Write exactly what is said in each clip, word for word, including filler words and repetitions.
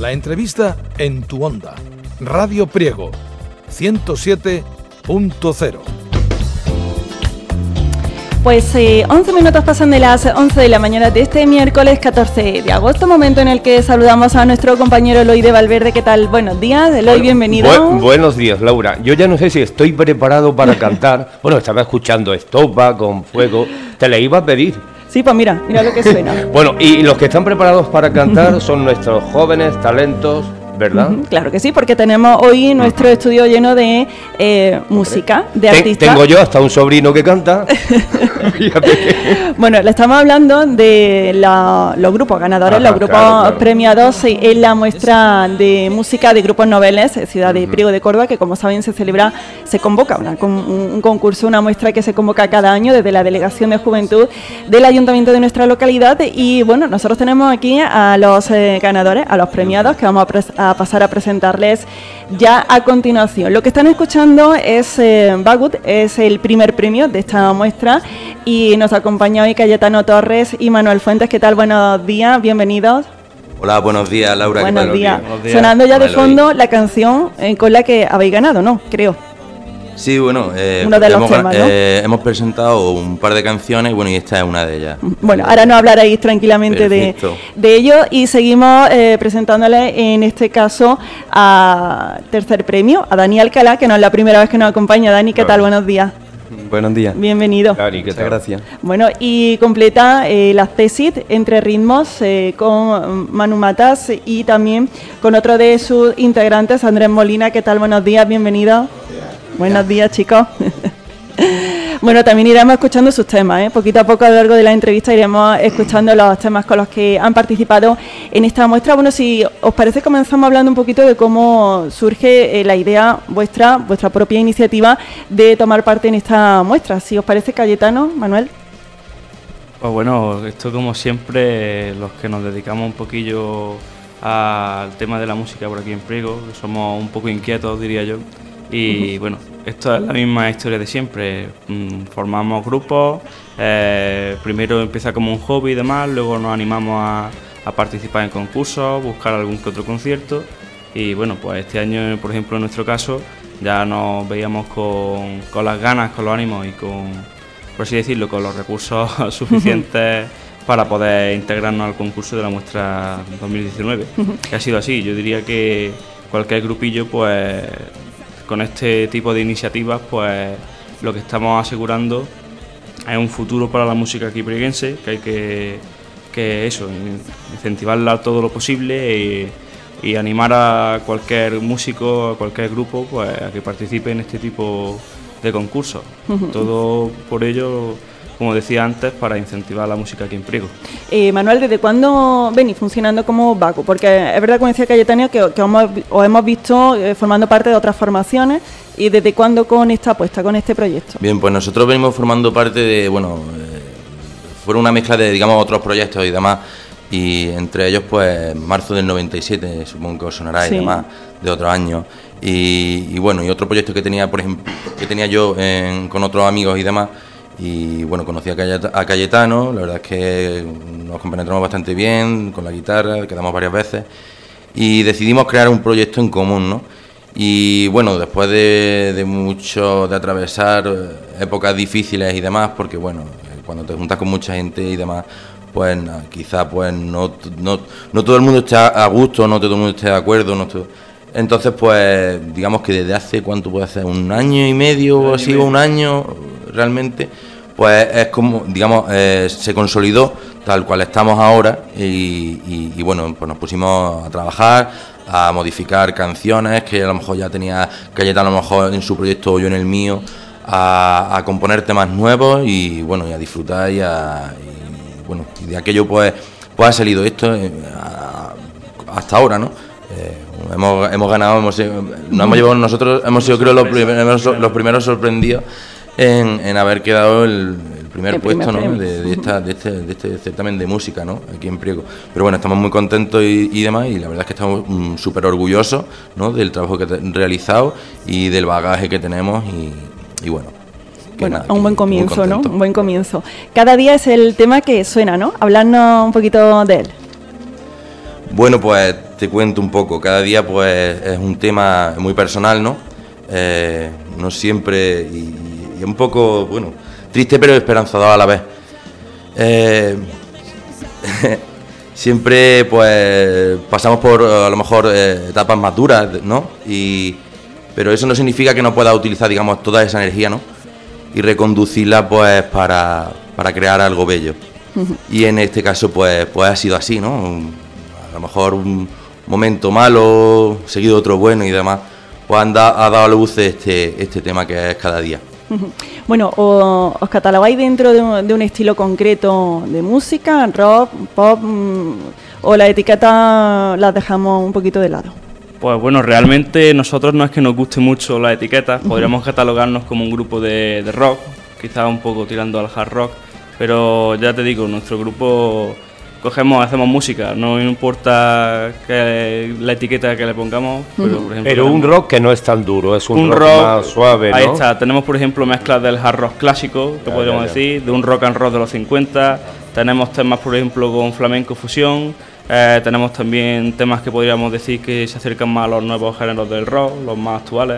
La entrevista en tu onda. Radio Priego, ciento siete punto cero. Pues eh, once minutos pasan de las once de la mañana de este miércoles catorce de agosto, momento en el que saludamos a nuestro compañero Eloy de Valverde. ¿Qué tal? Buenos días, Eloy, bueno, bienvenido. Bu- buenos días, Laura. Yo ya no sé si estoy preparado para cantar. Bueno, estaba escuchando Estopa con Fuego. Te le iba a pedir. Sí, pues mira, mira lo que suena. Bueno, y los que están preparados para cantar son nuestros jóvenes talentos, ¿verdad? Uh-huh, claro que sí, porque tenemos hoy nuestro estudio lleno de eh, música, de Ten, artistas. Tengo yo hasta un sobrino que canta. Bueno, le estamos hablando de la, los grupos ganadores, Ajá, los grupos claro, claro. premiados en la muestra de música de grupos noveles, Ciudad de uh-huh. Priego de Córdoba, que como saben se celebra, se convoca una, un, un concurso, una muestra que se convoca cada año desde la Delegación de Juventud del Ayuntamiento de nuestra localidad. Y bueno, nosotros tenemos aquí a los eh, ganadores, a los premiados, que vamos a, pres- a pasar a presentarles ya a continuación. Lo que están escuchando es eh, Bagut, es el primer premio de esta muestra, y nos acompaña hoy Cayetano Torres y Manuel Fuentes. ¿Qué tal? Buenos días, bienvenidos. Hola, buenos días, Laura. Buenos, ¿qué tal? días. Buenos días. Sonando ya de Manuel fondo hoy. La canción eh, con la que habéis ganado, ¿no? Creo. Sí, bueno, eh, Uno de los hemos, temas, ¿no? eh, hemos presentado un par de canciones y bueno, y esta es una de ellas. Bueno, ahora nos hablaréis tranquilamente de, de ello, y seguimos eh, presentándole en este caso a tercer premio, a Dani Alcalá, que no es la primera vez que nos acompaña. Dani, ¿qué tal? Buenos días. Buenos días. Bienvenido. Dani, ¿qué tal? Muchas gracias. Bueno, y completa eh, la tesis Entre Ritmos eh, con Manu Matas y también con otro de sus integrantes, Andrés Molina. ¿Qué tal? Buenos días, bienvenido. Buenos días, chicos. Bueno, también iremos escuchando sus temas, ¿eh? Poquito a poco a lo largo de la entrevista iremos escuchando los temas con los que han participado en esta muestra. Bueno, si os parece, comenzamos hablando un poquito de cómo surge eh, la idea vuestra, vuestra propia iniciativa de tomar parte en esta muestra. Si os parece, Cayetano, Manuel. Pues bueno, esto como siempre, los que nos dedicamos un poquillo al tema de la música por aquí en Priego, que somos un poco inquietos, diría yo. Y uh-huh. bueno, esto es la misma historia de siempre. Mm, formamos grupos, eh, primero empieza como un hobby y demás, luego nos animamos a, a participar en concursos, buscar algún que otro concierto. Y bueno, pues este año, por ejemplo, en nuestro caso, ya nos veíamos con, con las ganas, con los ánimos y con, por así decirlo, con los recursos suficientes para poder integrarnos al concurso de la muestra dos mil diecinueve. Uh-huh. Que ha sido así. Yo diría que cualquier grupillo, pues con este tipo de iniciativas, pues lo que estamos asegurando es un futuro para la música aquí prieguense, que hay que, que eso, incentivarla todo lo posible y, y animar a cualquier músico, a cualquier grupo, pues a que participe en este tipo de concursos. Uh-huh. Todo por ello, como decía antes, para incentivar la música aquí en Priego. Eh, Manuel, ¿desde cuándo venís funcionando como Baco? Porque es verdad, como decía Cayetano, que, que os, os hemos visto eh, formando parte de otras formaciones. ¿Y desde cuándo con esta apuesta, con este proyecto? Bien, pues nosotros venimos formando parte de, bueno, eh, fueron una mezcla de, digamos, otros proyectos y demás. Y entre ellos, pues, marzo del noventa y siete, supongo que os sonará, sí. Y demás, de otros años. Y, y bueno, y otro proyecto que tenía, por ejemplo, que tenía yo en, con otros amigos y demás. Y bueno, conocí a Cayetano, la verdad es que nos compenetramos bastante bien con la guitarra, quedamos varias veces y decidimos crear un proyecto en común, ¿no? Y bueno, después de, de mucho, de atravesar épocas difíciles y demás, porque bueno, cuando te juntas con mucha gente y demás, pues quizá pues no, no, no todo el mundo esté a gusto, no todo el mundo esté de acuerdo, no todo. Entonces pues digamos que desde hace, ¿cuánto puede ser? Un año y medio o así, o un año realmente, pues es como, digamos, eh, se consolidó tal cual estamos ahora y, y, y bueno, pues nos pusimos a trabajar, a modificar canciones que a lo mejor ya tenía Cayetano a lo mejor en su proyecto o yo en el mío, a, a componer temas nuevos y bueno, y a disfrutar y, a, y bueno, y de aquello pues, pues ha salido esto eh, a, hasta ahora, ¿no? Eh, hemos, hemos ganado, hemos, nos hemos llevado nosotros, hemos sido creo los primeros, los primeros sorprendidos en, en haber quedado el, el primer el puesto primer ¿no? de, de, esta, de, este, de este certamen de música, ¿no? Aquí en Priego. Pero bueno, estamos muy contentos y, y demás, y la verdad es que estamos um, súper orgullosos, ¿no? Del trabajo que hemos realizado y del bagaje que tenemos y, y bueno. Bueno, nada, un buen comienzo, ¿no? Un buen comienzo. Cada día es el tema que suena, ¿no? Hablarnos un poquito de él. Bueno, pues te cuento un poco. Cada día pues es un tema muy personal, ¿no? Eh, no siempre y, y un poco, bueno, triste pero esperanzador a la vez. Eh, siempre pues pasamos por a lo mejor eh, etapas más duras, ¿no? Y, pero eso no significa que no puedas utilizar, digamos, toda esa energía, ¿no? Y reconducirla pues para, para crear algo bello. Uh-huh. Y en este caso pues, pues ha sido así, ¿no? A lo mejor un momento malo, seguido otro bueno y demás, pues han da, ha dado a luz este, este tema que es Cada Día. Uh-huh. Bueno, o, ¿os catalogáis dentro de un, de un estilo concreto de música, rock, pop, mmm, o la etiqueta las dejamos un poquito de lado? Pues bueno, realmente nosotros no es que nos guste mucho la etiqueta, uh-huh. podríamos catalogarnos como un grupo de, de rock, quizás un poco tirando al hard rock, pero ya te digo, nuestro grupo cogemos, hacemos música, no importa que la etiqueta que le pongamos, uh-huh. pero por ejemplo... Pero un rock que no es tan duro, es un, un rock, rock más suave, ¿no? Ahí está, tenemos por ejemplo mezclas del hard rock clásico, que ya, podríamos ya, ya. decir, de un rock and roll de los cincuenta, tenemos temas por ejemplo con flamenco fusión, eh, tenemos también temas que podríamos decir que se acercan más a los nuevos géneros del rock, los más actuales.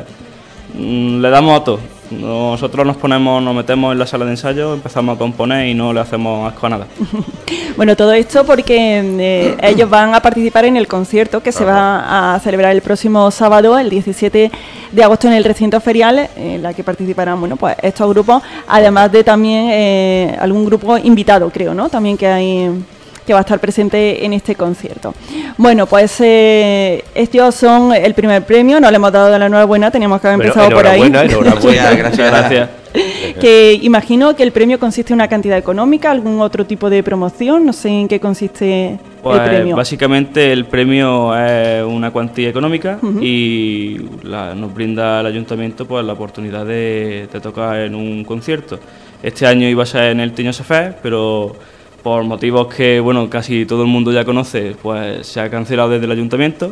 Mm, le damos a todo. Nosotros nos ponemos, nos metemos en la sala de ensayo, empezamos a componer y no le hacemos asco a nada. Bueno, todo esto porque eh, ellos van a participar en el concierto que se va a celebrar el próximo sábado, el diecisiete de agosto, en el recinto ferial, en la que participarán, bueno, pues estos grupos, además de también eh, algún grupo invitado, creo, ¿no? También que hay, que va a estar presente en este concierto. Bueno, pues eh, estos son el primer premio, no le hemos dado la enhorabuena, teníamos que haber Pero empezado por ahí. Enhorabuena, gracias, gracias. Que imagino que el premio consiste en una cantidad económica, algún otro tipo de promoción, no sé en qué consiste pues, el premio. Básicamente el premio es una cuantía económica uh-huh. y la, nos brinda el ayuntamiento pues la oportunidad de, de tocar en un concierto. Este año iba a ser en el Tiñosa Fest, pero por motivos que bueno casi todo el mundo ya conoce, pues se ha cancelado desde el ayuntamiento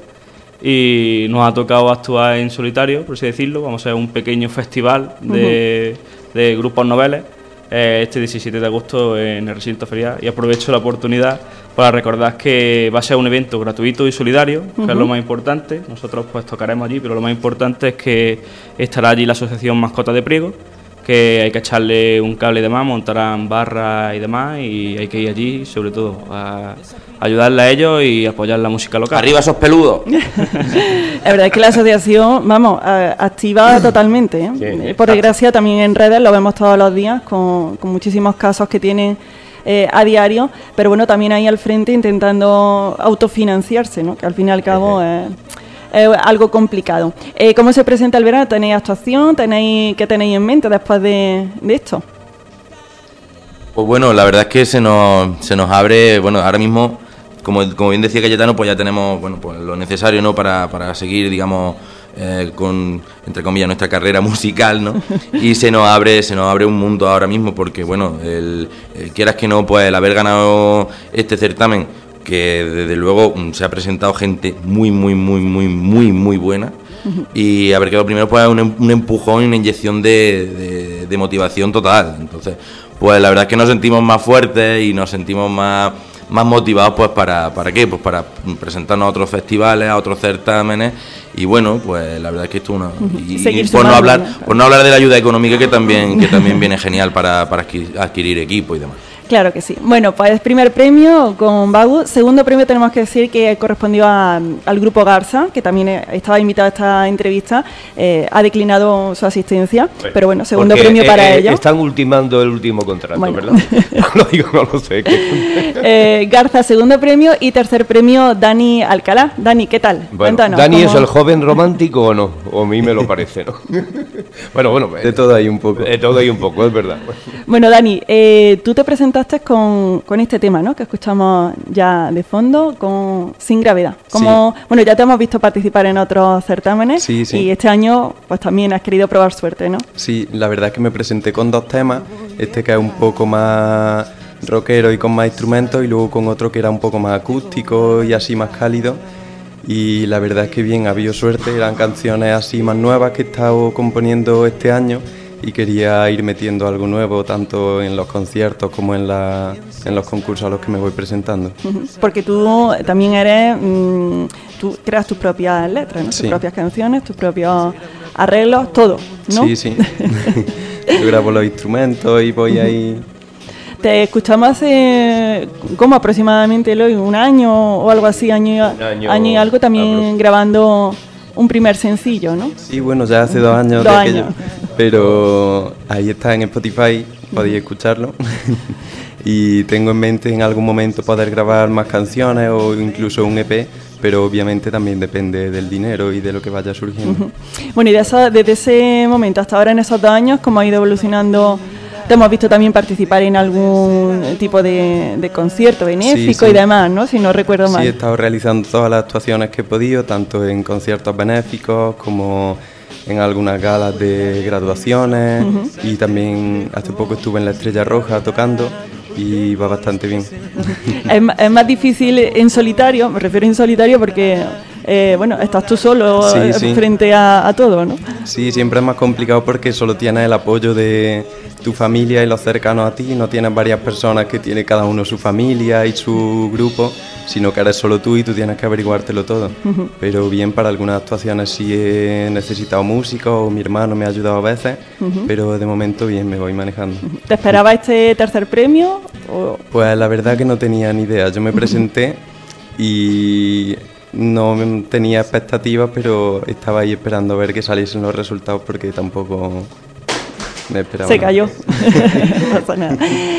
y nos ha tocado actuar en solitario, por así decirlo. Vamos a hacer un pequeño festival de, uh-huh. de grupos noveles eh, este diecisiete de agosto en el recinto ferial, y aprovecho la oportunidad para recordar que va a ser un evento gratuito y solidario, uh-huh. que es lo más importante. Nosotros pues tocaremos allí, pero lo más importante es que estará allí la Asociación Mascota de Priego, que hay que echarle un cable y demás, montarán barras y demás, y hay que ir allí sobre todo a ayudarle a ellos y apoyar la música local. ¡Arriba esos peludos! La verdad es que la asociación, vamos, activa totalmente, ¿eh? Sí, por desgracia también en redes lo vemos todos los días con, con muchísimos casos que tienen eh, a diario, pero bueno, también ahí al frente intentando autofinanciarse, ¿no? Que al fin y al cabo es... Eh, algo complicado. Eh, ¿Cómo se presenta el verano? ¿Tenéis actuación? ¿Tenéis, ¿Qué tenéis en mente después de, de esto? Pues bueno, la verdad es que se nos, se nos abre, bueno, ahora mismo, como, como bien decía Cayetano, pues ya tenemos bueno, pues lo necesario, ¿no? para, para seguir, digamos, eh, con, entre comillas, nuestra carrera musical, ¿no? Y se nos abre, se nos abre un mundo ahora mismo, porque bueno, el, el, quieras que no, pues el haber ganado este certamen, que desde luego se ha presentado gente muy, muy, muy, muy, muy, muy buena, uh-huh. y haber quedado primero pues un, un empujón y una inyección de, de, de motivación total. Entonces, pues la verdad es que nos sentimos más fuertes y nos sentimos más, más motivados pues para, ¿para qué? Pues para presentarnos a otros festivales, a otros certámenes, y bueno, pues la verdad es que esto es una... Uh-huh. Y, y por, no hablar, ya, por no hablar de la ayuda económica que también, que también viene genial para, para adquirir, adquirir equipo y demás. Claro que sí. Bueno, pues primer premio con Bagu. Segundo premio tenemos que decir que correspondió a, al grupo Garza, que también estaba invitado a esta entrevista. Eh, ha declinado su asistencia, sí. Pero bueno, segundo premio eh, para eh, ellos. Están ultimando el último contrato, bueno. ¿Verdad? No lo digo, no lo sé. eh, Garza, segundo premio, y tercer premio Dani Alcalá. Dani, ¿qué tal? Bueno, Cuéntanos. ¿Dani ¿cómo? es el joven romántico o no? O a mí me lo parece, ¿no? Bueno, bueno. De todo hay un poco. De todo hay un poco, es verdad. Bueno, Dani, eh, tú te presentaste con, con este tema, ¿no? Que escuchamos ya de fondo, con Sin Gravedad. Como, sí. Bueno, ya te hemos visto participar en otros certámenes, sí, sí. Y este año pues también has querido probar suerte, ¿no? Sí, la verdad es que me presenté con dos temas, este que es un poco más rockero y con más instrumentos, y luego con otro que era un poco más acústico y así más cálido. Y la verdad es que bien, ha habido suerte, eran canciones así más nuevas que he estado componiendo este año, y quería ir metiendo algo nuevo tanto en los conciertos como en, la, en los concursos a los que me voy presentando. Porque tú también eres, mmm, tú creas tus propias letras, ¿no? Sí. Tus propias canciones, tus propios arreglos, todo, ¿no? Sí, sí. Yo grabo los instrumentos y voy ahí... Te escuchamos hace, ¿cómo aproximadamente, Eloy? Un año o algo así, año, año, año y algo, también grabando un primer sencillo, ¿no? Sí, bueno, ya hace dos años Dos de aquello, años. pero ahí está en Spotify, podéis escucharlo. Y tengo en mente en algún momento poder grabar más canciones o incluso un E P, pero obviamente también depende del dinero y de lo que vaya surgiendo. Uh-huh. Bueno, y de eso, desde ese momento hasta ahora, en esos dos años, ¿cómo ha ido evolucionando? Te hemos visto también participar en algún tipo de, de concierto benéfico Sí, sí. y demás, ¿no? Si no recuerdo mal. Sí, he estado realizando todas las actuaciones que he podido, tanto en conciertos benéficos como en algunas galas de graduaciones, uh-huh. y también hace poco estuve en la Estrella Roja tocando y va bastante bien. Es, es más difícil en solitario, me refiero en solitario porque, eh, bueno, estás tú solo Sí, eh, sí. frente a, a todo, ¿no? Sí, siempre es más complicado porque solo tienes el apoyo de tu familia y los cercanos a ti, no tienes varias personas que tiene cada uno su familia y su grupo, sino que eres solo tú y tú tienes que averiguártelo todo. Uh-huh. Pero bien, para algunas actuaciones sí he necesitado músicos o mi hermano me ha ayudado a veces, uh-huh. pero de momento bien, me voy manejando. ¿Te esperaba este tercer premio? O... Pues la verdad que no tenía ni idea, yo me presenté y no tenía expectativas, pero estaba ahí esperando a ver que saliesen los resultados porque tampoco... me esperaba. Se cayó. No pasa nada.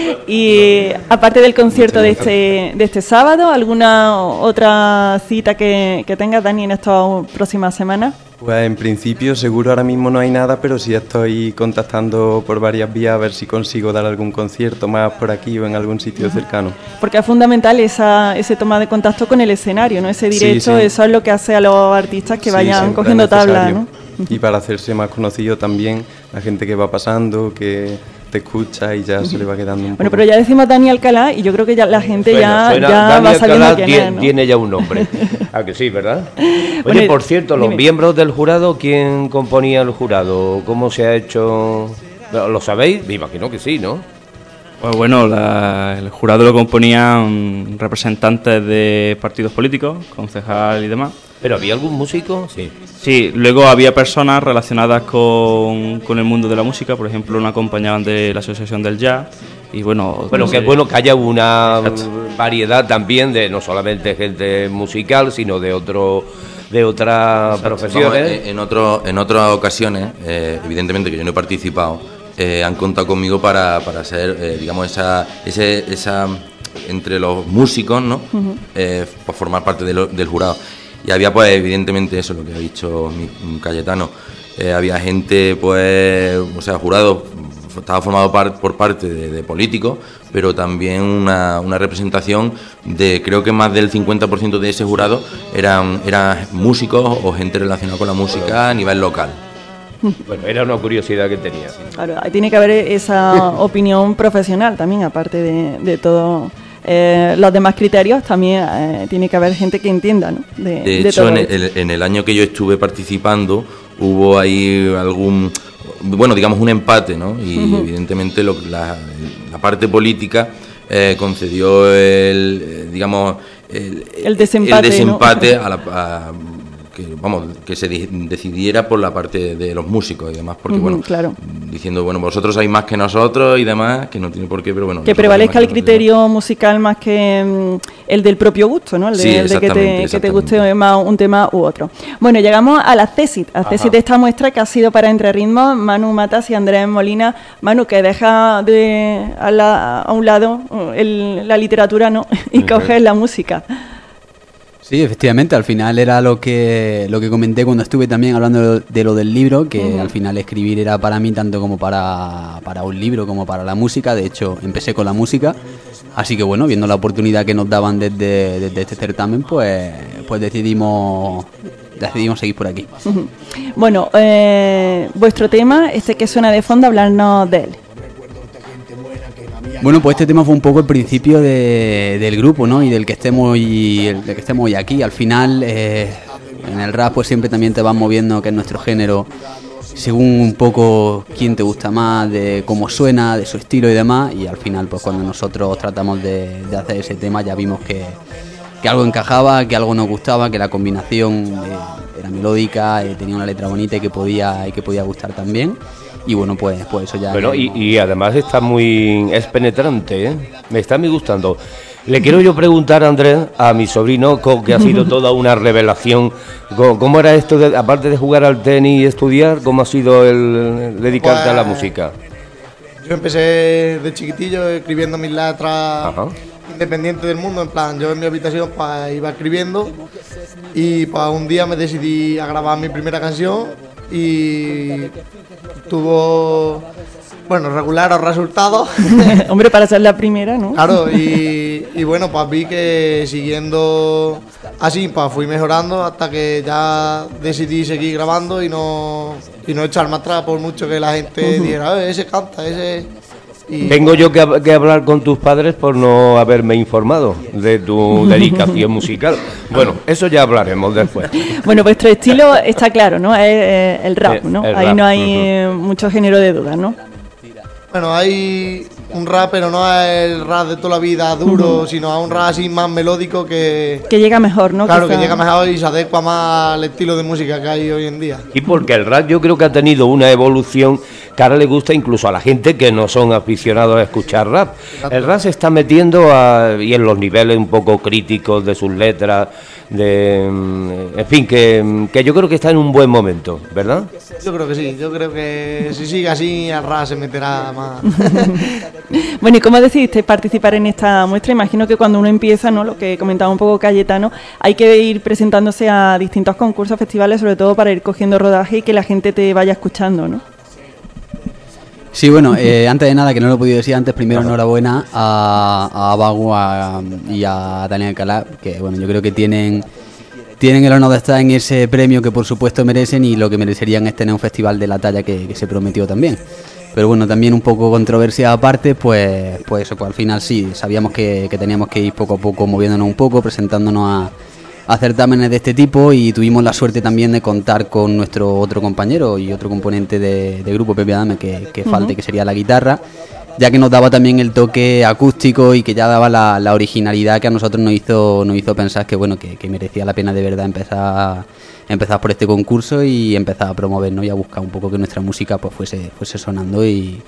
Y aparte del concierto de este, de este sábado, ¿alguna otra cita que, que tengas, Dani, en estas próximas semanas? Pues en principio seguro ahora mismo no hay nada, pero sí estoy contactando por varias vías a ver si consigo dar algún concierto más por aquí o en algún sitio cercano. Porque es fundamental esa ese toma de contacto con el escenario, ¿no? Ese directo, sí, sí. Eso es lo que hace a los artistas que sí, vayan cogiendo tabla, ¿no? Y para hacerse más conocido también, la gente que va pasando, que te escucha y ya uh-huh. se le va quedando un bueno, poco. Pero ya decimos Dani Alcalá y yo creo que ya la gente suena, ya, suena, ya Dani va sabiendo Alcalá quién tiene, es, ¿no? tiene ya un nombre. ¿A que sí, verdad? Oye, bueno, por cierto, los dime. miembros del jurado, ¿quién componía el jurado? ¿Cómo se ha hecho? ¿Lo sabéis? Me imagino que sí, ¿no? Pues bueno, la, el jurado lo componían representantes de partidos políticos, concejal y demás. ¿Pero había algún músico? Sí. Sí, luego había personas relacionadas con, con el mundo de la música, por ejemplo, una acompañaban de la Asociación del Jazz. Y bueno, bueno, no que sé. es bueno que haya una Exacto. variedad también de no solamente gente musical, sino de otro de otras profesiones. Vamos, en, otro, en otras ocasiones, eh, evidentemente que yo no he participado, eh, han contado conmigo para, para ser, eh, digamos, esa, ese, esa entre los músicos, ¿no? Uh-huh. Eh, pues formar parte de lo, del jurado. Y había, pues, evidentemente, eso, lo que ha dicho mi, mi Cayetano, eh, había gente, pues, o sea, jurado, estaba formado par, por parte de, de políticos, pero también una, una representación de, creo que más del cincuenta por ciento de ese jurado eran, eran músicos o gente relacionada con la música a nivel local. Bueno, era una curiosidad que tenía. Claro, tiene que haber esa opinión profesional también, aparte de, de todo... Eh, los demás criterios también eh, tiene que haber gente que entienda, ¿no? De, de hecho, de en, el, en el año que yo estuve participando hubo ahí algún, bueno, digamos un empate, ¿no? Y uh-huh. evidentemente lo, la, la parte política eh, concedió el, eh, digamos, el, el desempate, el desempate ¿no? a la... A, que vamos que se decidiera por la parte de los músicos y demás, porque uh-huh, bueno, claro. diciendo, bueno, vosotros sabéis más que nosotros y demás, que no tiene por qué, pero bueno. Que prevalezca el criterio musical más que um, el del propio gusto, ¿no? El de, sí, el de que, te, que te guste más un tema u otro. Bueno, llegamos a la CESIT, a CESIT de esta muestra que ha sido para Entre Ritmos, Manu Matas y Andrés Molina. Manu, que deja de a, la, a un lado el, la literatura, ¿no? Y uh-huh. coges la música. Sí, efectivamente, al final era lo que lo que comenté cuando estuve también hablando de lo del libro, que uh-huh. al final escribir era para mí tanto como para, para un libro como para la música. De hecho, empecé con la música, así que bueno, viendo la oportunidad que nos daban desde, desde este certamen, pues, pues decidimos decidimos seguir por aquí. Uh-huh. Bueno, eh, vuestro tema, este que suena de fondo, hablarnos de él. Bueno, pues este tema fue un poco el principio de, del grupo, ¿no? Y del que estemos y el, del que estemos hoy aquí. Al final, eh, en el rap, pues siempre también te vas moviendo, que es nuestro género, según un poco quién te gusta más, de cómo suena, de su estilo y demás, y al final pues cuando nosotros tratamos de, de hacer ese tema ya vimos que, que algo encajaba, que algo nos gustaba, que la combinación eh, era melódica, eh, tenía una letra bonita y que podía, y que podía gustar también. Y bueno, pues, pues eso ya... Bueno, y, y además está muy... es penetrante, ¿eh? Me está a mí gustando. Le quiero yo preguntar, Andrés, a mi sobrino, que ha sido toda una revelación, ¿cómo era esto, de, aparte de jugar al tenis y estudiar, cómo ha sido el dedicarte pues, a la música? Yo empecé de chiquitillo escribiendo mis letras Ajá. independientes del mundo, en plan, yo en mi habitación pues, iba escribiendo y pues un día me decidí a grabar mi primera canción y tuvo... bueno, regular los resultados. Hombre, para ser la primera, ¿no? Claro, y, y bueno, pues vi que siguiendo así, pues fui mejorando hasta que ya decidí seguir grabando y no, y no echar más atrás por mucho que la gente uh-huh. dijera, eh, ese canta, ese... Y... Tengo yo que, que hablar con tus padres por no haberme informado de tu dedicación musical. Bueno, eso ya hablaremos después. Bueno, vuestro estilo está claro, ¿no? Es, es el rap, ¿no? El Ahí rap. no hay uh-huh. mucho género de duda, ¿no? Bueno, hay un rap, pero no es el rap de toda la vida duro, uh-huh. sino a un rap así más melódico que... Que llega mejor, ¿no? Claro, Quizá... que llega mejor y se adecua más al estilo de música que hay hoy en día. Y porque el rap yo creo que ha tenido una evolución que ahora le gusta incluso a la gente que no son aficionados a escuchar rap. Exacto. El rap se está metiendo a, y en los niveles un poco críticos de sus letras, de en fin, que, que yo creo que está en un buen momento, ¿verdad? Yo creo que sí, yo creo que si sigue así el rap se meterá más. Bueno, ¿y cómo decidiste participar en esta muestra? Imagino que cuando uno empieza, ¿no? Lo que comentaba un poco Cayetano, hay que ir presentándose a distintos concursos, festivales, sobre todo para ir cogiendo rodaje y que la gente te vaya escuchando, ¿no? Sí, bueno, eh, antes de nada, que no lo he podido decir antes, primero enhorabuena a, a Bagu a, y a Daniel Calá, que bueno, yo creo que tienen tienen el honor de estar en ese premio que por supuesto merecen, y lo que merecerían es tener un festival de la talla que, que se prometió también. Pero bueno, también un poco controversia aparte, pues pues eso, pues al final sí, sabíamos que, que teníamos que ir poco a poco moviéndonos un poco, presentándonos a, a certámenes de este tipo, y tuvimos la suerte también de contar con nuestro otro compañero y otro componente de, de grupo, Pepe Adame, que, que falta, uh-huh. que sería la guitarra, ya que nos daba también el toque acústico y que ya daba la, la originalidad que a nosotros nos hizo nos hizo pensar que bueno que, que merecía la pena de verdad empezar empezar por este concurso y empezar a promovernos y a buscar un poco que nuestra música pues fuese fuese sonando y,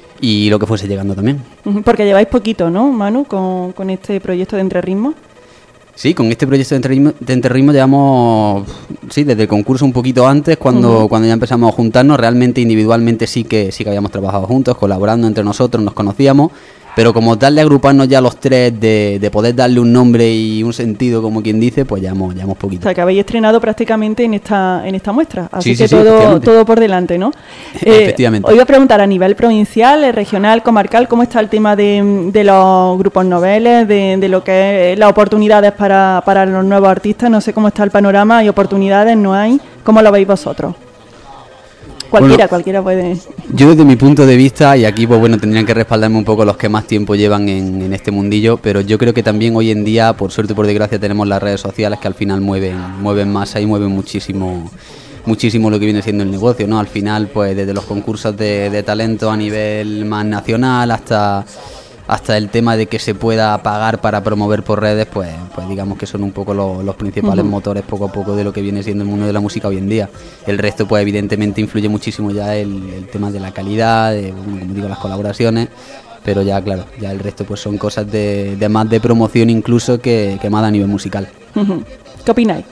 y lo que fuese llegando también. Porque lleváis poquito, ¿no, Manu, con, con este proyecto de Entre Ritmos? Sí, con este proyecto de Entre Ritmos, de Entre Ritmos llevamos, sí, desde el concurso un poquito antes, cuando, uh-huh. cuando ya empezamos a juntarnos. Realmente individualmente sí que sí que habíamos trabajado juntos, colaborando entre nosotros, nos conocíamos, pero como tal de agruparnos ya los tres, de, de poder darle un nombre y un sentido, como quien dice, pues ya hemos, ya hemos poquito. O sea, que habéis estrenado prácticamente en esta en esta muestra, así sí, que sí, todo, todo por delante, ¿no? Eh, efectivamente. Os iba a preguntar a nivel provincial, regional, comarcal, ¿cómo está el tema de, de los grupos noveles, de, de lo que es las oportunidades para, para los nuevos artistas? No sé cómo está el panorama, ¿hay oportunidades, no hay? ¿Cómo lo veis vosotros? Cualquiera, bueno, cualquiera puede... Yo desde mi punto de vista, y aquí pues bueno, tendrían que respaldarme un poco los que más tiempo llevan en, en este mundillo, pero yo creo que también hoy en día, por suerte o por desgracia, tenemos las redes sociales que al final mueven mueven masa y mueven muchísimo muchísimo lo que viene siendo el negocio, ¿no? Al final, pues desde los concursos de, de talento a nivel más nacional hasta... hasta el tema de que se pueda pagar para promover por redes, pues pues digamos que son un poco los, los principales uh-huh. motores poco a poco de lo que viene siendo el mundo de la música hoy en día. El resto pues evidentemente influye muchísimo ya el, el tema de la calidad, de, bueno, como digo, las colaboraciones, pero ya claro, ya el resto pues son cosas de, de más de promoción incluso que, que más a nivel musical. Uh-huh. ¿Qué opináis?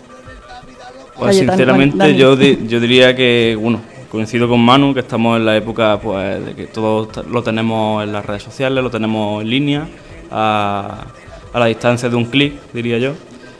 Pues sinceramente yo, di, yo diría que, bueno, coincido con Manu, que estamos en la época pues de que todo lo tenemos en las redes sociales, lo tenemos en línea, a, a la distancia de un clic, diría yo.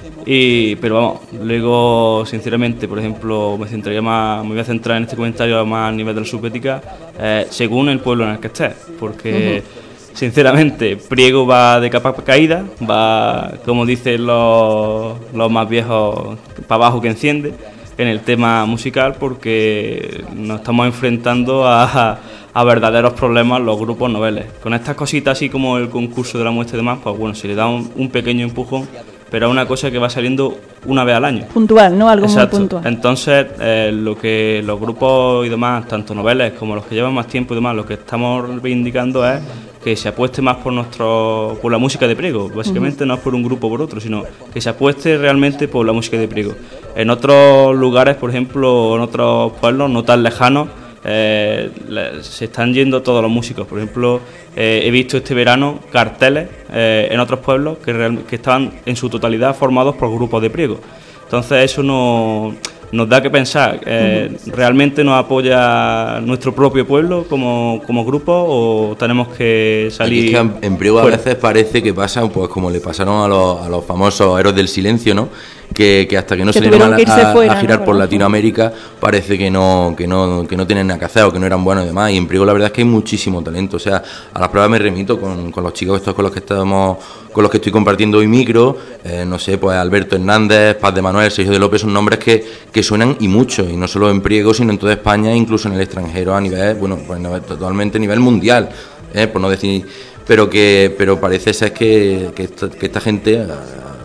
Y, pero vamos, luego sinceramente, por ejemplo, me centraría más, me voy a centrar en este comentario más a nivel de la subética, eh, según el pueblo en el que estés, porque uh-huh. sinceramente Priego va de capa caída, va, como dicen los, los más viejos, para abajo que enciende en el tema musical, porque nos estamos enfrentando a, a verdaderos problemas los grupos noveles. Con estas cositas así como el concurso de la muestra y demás, pues bueno, si le da un, un pequeño empujón, pero es una cosa que va saliendo una vez al año. Puntual, ¿no? Algo Exacto. muy puntual. Entonces, eh, lo que los grupos y demás, tanto noveles como los que llevan más tiempo y demás, lo que estamos reivindicando es que se apueste más por nuestro por la música de Priego. Básicamente uh-huh. no es por un grupo o por otro, sino que se apueste realmente por la música de Priego. En otros lugares, por ejemplo, en otros pueblos no tan lejanos, Eh, le, se están yendo todos los músicos. Por ejemplo, eh, he visto este verano carteles eh, en otros pueblos que, real, que estaban en su totalidad formados por grupos de Priego. Entonces eso no, nos da que pensar, eh, uh-huh. ¿realmente nos apoya nuestro propio pueblo como, como grupo o tenemos que salir? Es que en, en Priego a veces parece que pasa pues como le pasaron a los, a los famosos héroes del silencio, ¿no? Que, que hasta que no que salieron a, a, fuera, a girar ¿no? por Latinoamérica parece que no, que no que no tienen nada que hacer o que no eran buenos y demás. Y en Priego la verdad es que hay muchísimo talento. O sea, a las pruebas me remito con, con los chicos estos con los que estamos, con los que estoy compartiendo hoy micro, eh, no sé, pues Alberto Hernández, Paz de Manuel, Sergio de López, son nombres que, que suenan y mucho, y no solo en Priego, sino en toda España e incluso en el extranjero a nivel, bueno, pues totalmente a nivel mundial, eh, por no decir, pero que pero parece ser que, que, esta, que esta gente eh,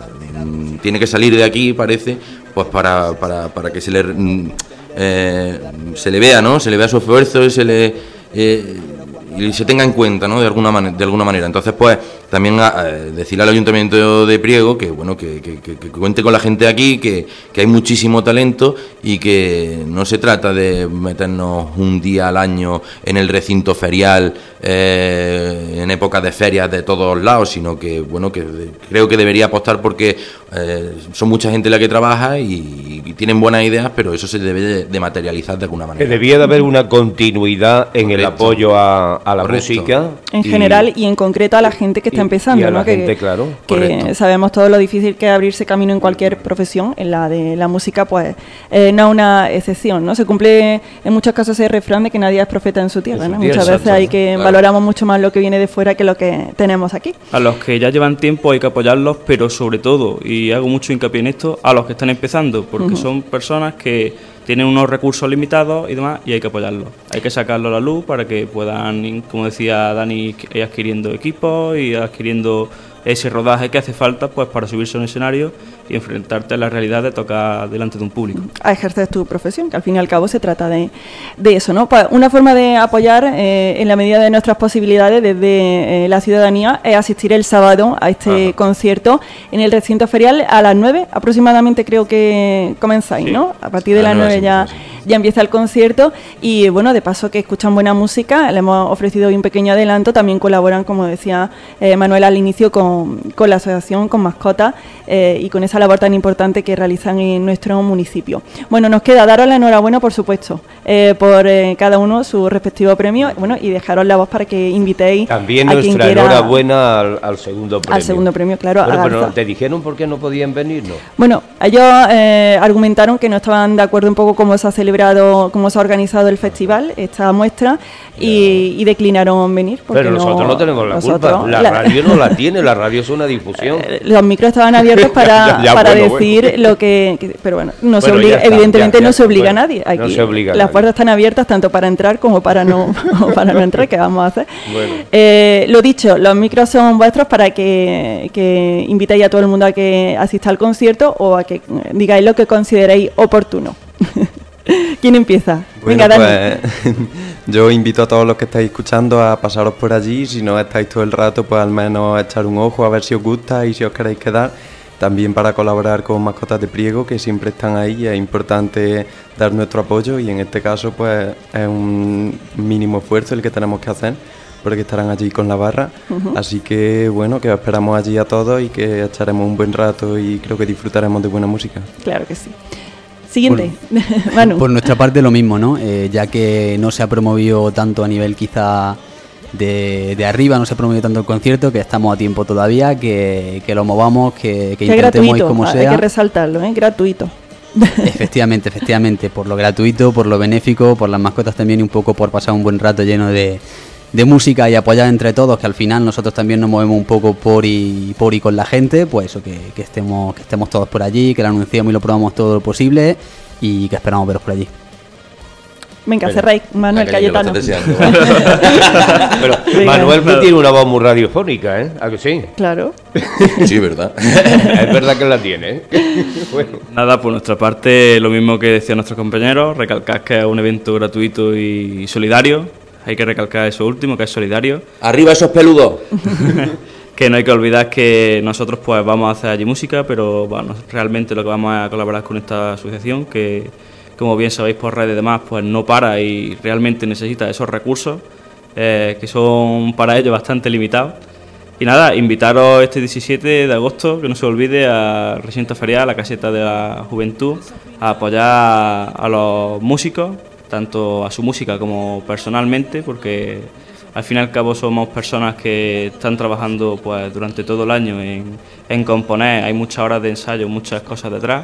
tiene que salir de aquí, parece, pues para, para, para que se le eh, se le vea, ¿no? Se le vea su esfuerzo y se le eh, y se tenga en cuenta, ¿no? De alguna manera, de alguna manera. Entonces, pues también eh, decirle al Ayuntamiento de Priego que bueno que, que, que, que cuente con la gente aquí, que, que hay muchísimo talento y que no se trata de meternos un día al año en el recinto ferial eh, en épocas de ferias de todos lados, sino que bueno que de, creo que debería apostar porque eh, son mucha gente la que trabaja y, y tienen buenas ideas, pero eso se debe de, de materializar de alguna manera. Que debía de haber una continuidad en Correcto. El apoyo a, a la Correcto. Música en y, general y en concreto a la gente que está empezando, y a la ¿no? gente, que, claro. que sabemos todo lo difícil que es abrirse camino en cualquier profesión. En la de la música pues eh, no es una excepción, ¿no? Se cumple en muchos casos ese refrán de que nadie es profeta en su tierra, ¿no? Muchas exacto, veces hay que claro. valoramos mucho más lo que viene de fuera que lo que tenemos aquí. A los que ya llevan tiempo hay que apoyarlos, pero sobre todo, y hago mucho hincapié en esto, a los que están empezando, porque uh-huh. son personas que tienen unos recursos limitados y demás, y hay que apoyarlos. Hay que sacarlo a la luz para que puedan, como decía Dani, ir adquiriendo equipos y adquiriendo ese rodaje que hace falta pues para subirse a un escenario y enfrentarte a la realidad de tocar delante de un público. A ejercer tu profesión, que al fin y al cabo se trata de, de eso, ¿no? Pues una forma de apoyar eh, en la medida de nuestras posibilidades desde eh, la ciudadanía es asistir el sábado a este Ajá. concierto en el recinto ferial a las nueve aproximadamente, creo que comenzáis, sí. ¿no? A partir de a las nueve ya, ya empieza el concierto y bueno, de paso que escuchan buena música, le hemos ofrecido hoy un pequeño adelanto, también colaboran, como decía eh, Manuel al inicio, con, con la asociación, con mascotas eh, y con esa labor tan importante que realizan en nuestro municipio. Bueno, nos queda daros la enhorabuena, por supuesto, eh, por eh, cada uno su respectivo premio, bueno, y dejaros la voz para que invitéis también a nuestra quien quiera, enhorabuena al, al segundo premio. Al segundo premio, claro. Bueno, pero ¿te dijeron por qué no podían venir, no? Bueno, ellos eh, argumentaron que no estaban de acuerdo un poco cómo se ha celebrado, cómo se ha organizado el festival, esta muestra, y, y declinaron venir. Pero nosotros no, no tenemos la culpa, la, la radio no la tiene, la radio es una difusión. Eh, los micros estaban abiertos para, ya, ya, para bueno, decir bueno. lo que, que... Pero bueno, no bueno, se obliga, está, evidentemente ya, ya, no se obliga bueno, a nadie. Aquí no se obliga las puertas están abiertas tanto para entrar como para no, como para no entrar, ¿qué vamos a hacer? Bueno. Eh, lo dicho, los micros son vuestros para que, que invitéis a todo el mundo a que asista al concierto o a que digáis lo que consideréis oportuno. ¿Quién empieza? Bueno, Venga, Dani. Pues, yo invito a todos los que estáis escuchando a pasaros por allí. Si no estáis todo el rato, pues al menos echar un ojo a ver si os gusta y si os queréis quedar. También para colaborar con Mascotas de Priego, que siempre están ahí. Es importante dar nuestro apoyo y en este caso pues es un mínimo esfuerzo el que tenemos que hacer, porque estarán allí con la barra. Uh-huh. Así que bueno, que os esperamos allí a todos y que echaremos un buen rato y creo que disfrutaremos de buena música. Claro que sí. Siguiente, bueno, Manu. Por nuestra parte lo mismo, ¿no? Eh, ya que no se ha promovido tanto a nivel quizá de, de arriba, no se ha promovido tanto el concierto, que estamos a tiempo todavía, que, que lo movamos, que, que, que intentemos ir como sea. Hay que resaltarlo, ¿eh? Gratuito. Efectivamente, efectivamente, por lo gratuito, por lo benéfico, por las mascotas también y un poco por pasar un buen rato lleno de... de música y apoyar entre todos, que al final nosotros también nos movemos un poco por y por y con la gente, pues eso, que, que estemos que estemos todos por allí, que lo anunciamos y lo probamos todo lo posible y que esperamos veros por allí. Venga, cerréis, Manuel Cayetano. Pero Manuel pues tiene una voz muy radiofónica, ¿eh? ¿A que sí? Claro. Sí, verdad. Es verdad que la tiene, ¿eh? Bueno. Nada, por nuestra parte, lo mismo que decían nuestros compañeros, recalcar que es un evento gratuito y solidario. Hay que recalcar eso último, que es solidario. ¡Arriba esos peludos! Que no hay que olvidar que nosotros pues vamos a hacer allí música, pero bueno, realmente lo que vamos a colaborar con esta asociación, que como bien sabéis por redes y demás, pues no para y realmente necesita esos recursos, eh, que son para ellos bastante limitados. Y nada, invitaros este diecisiete de agosto, que no se olvide, a Recinto Ferial, a la Caseta de la Juventud, a apoyar a los músicos, tanto a su música como personalmente, porque al fin y al cabo somos personas que están trabajando pues durante todo el año en, en componer, hay muchas horas de ensayo, muchas cosas detrás.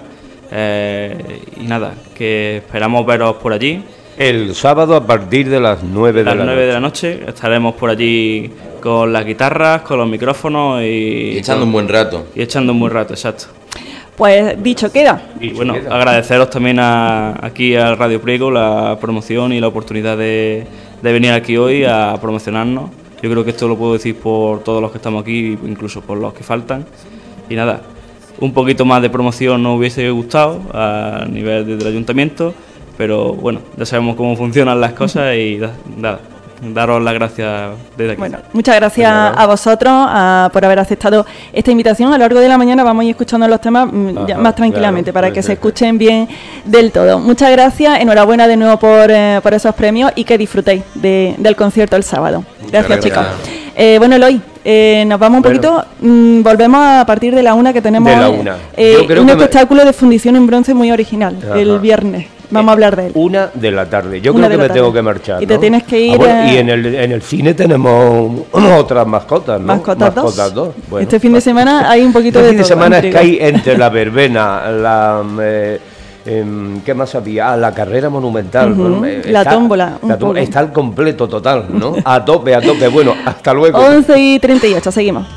Eh, y nada, que esperamos veros por allí. El sábado a partir de las nueve de la noche. Las nueve de la noche estaremos por allí con las guitarras, con los micrófonos y, y echando con, un buen rato. Y echando un buen rato, exacto. Pues dicho queda. Y bueno, agradeceros también a, aquí al Radio Priego la promoción y la oportunidad de, de venir aquí hoy a promocionarnos. Yo creo que esto lo puedo decir por todos los que estamos aquí, incluso por los que faltan. Y nada, un poquito más de promoción nos hubiese gustado a nivel del ayuntamiento, pero bueno, ya sabemos cómo funcionan las cosas y da, da, daros las gracias desde aquí. Bueno, muchas gracias a vosotros a, por haber aceptado esta invitación. A lo largo de la mañana vamos a ir escuchando los temas Ajá, ya, más tranquilamente, claro, para que se escuchen bien del todo. Muchas gracias, enhorabuena de nuevo por, eh, por esos premios y que disfrutéis de, del concierto el sábado. Gracias, gracias. chicos. Eh, bueno, Eloy, eh, nos vamos un bueno. poquito, mm, volvemos a partir de la una, que tenemos de la una. Eh, un espectáculo me... de fundición en bronce muy original, Ajá. el viernes. Vamos a hablar de él. Una de la tarde. Yo Una creo que me tarde. tengo que marchar. Y te ¿no? tienes que ir. Ah, bueno, a... Y en el, en el cine tenemos otras mascotas, ¿no? Mascotas, mascotas dos. dos. Bueno, este fin de semana hay un poquito este de fin de todo. semana es que hay entre la verbena, la. Eh, eh, ¿Qué más había? Ah, la carrera monumental. Uh-huh. Bueno, la está, tómbola. La tómbola está al completo total, ¿no? A tope, a tope. Bueno, hasta luego. once y treinta y ocho, seguimos.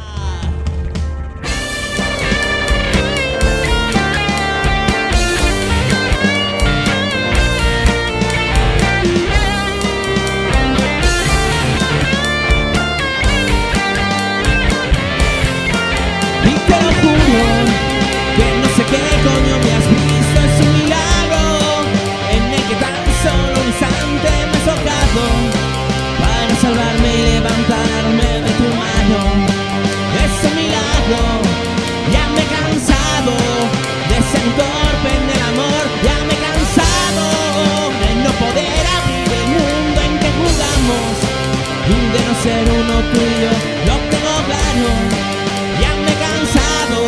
Ser uno tuyo, lo tengo claro, ya me he cansado.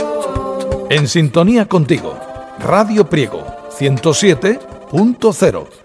En sintonía contigo, Radio Priego ciento siete punto cero.